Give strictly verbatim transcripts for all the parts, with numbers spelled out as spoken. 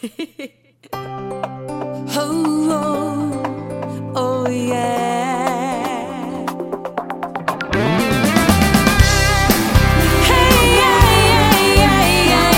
Oh, oh, oh yeah. Hey, yeah, yeah, yeah,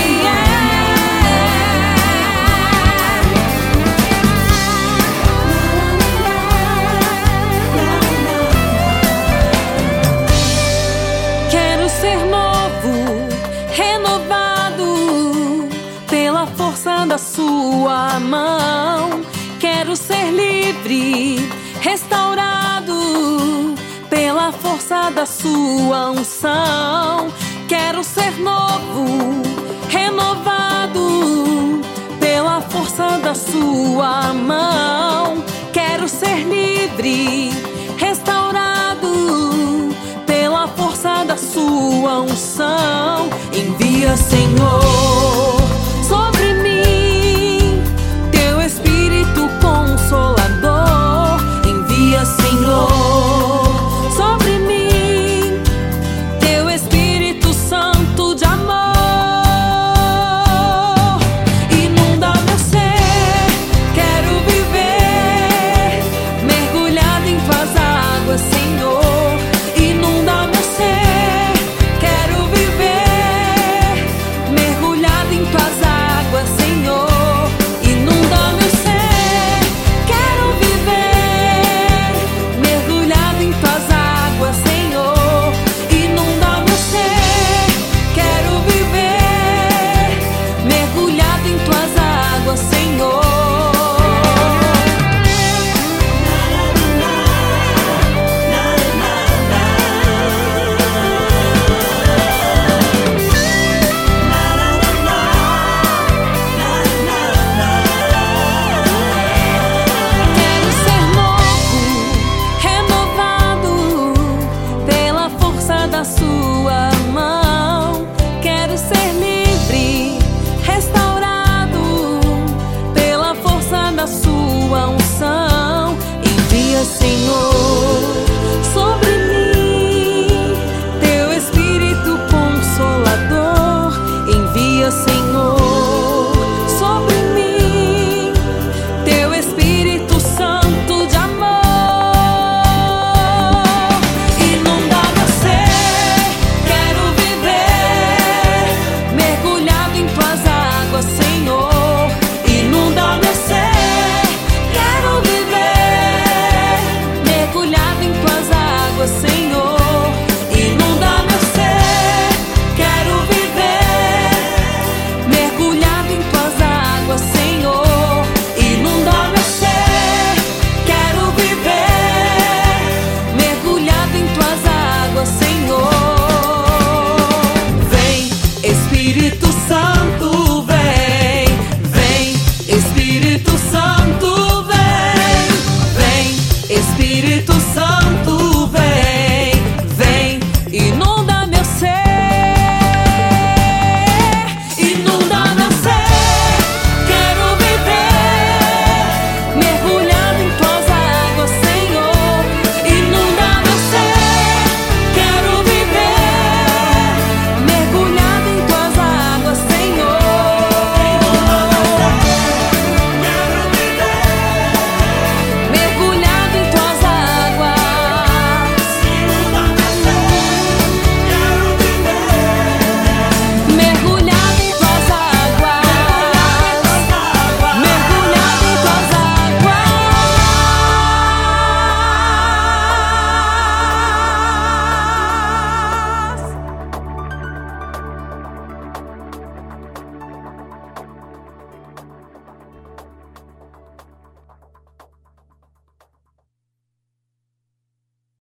yeah. Quero ser novo, renovado pela força da sua mão. Quero ser livre, restaurado pela força da sua unção. Quero ser novo, renovado pela força da sua mão. Quero ser livre, restaurado pela força da sua unção. Envia, Senhor, sobre mim teu Espírito Consolador. Envia, Senhor, sobre mim teu Espírito Santo de amor. Inunda meu ser, quero viver mergulhado em tuas águas, Senhor. Inunda meu ser, quero viver mergulhado em tuas águas, Senhor. Inunda meu ser, quero viver mergulhado em tuas águas, Senhor. Inunda meu ser, quero viver mergulhado em tuas águas, Senhor. Quero ser novo, renovado pela força da sua mão. Quero ser livre, restaurado pela força da sua unção. Envia, Senhor,